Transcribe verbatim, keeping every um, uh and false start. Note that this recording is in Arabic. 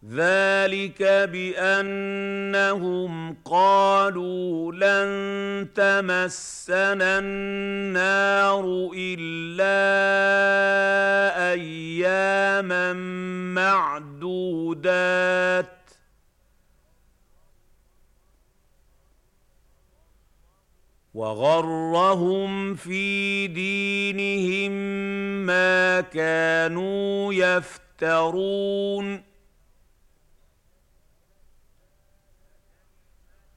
ذلك بأنهم قالوا لن تمسنا النار إلا أياما معدودات وغرهم في دينهم ما كانوا يفترون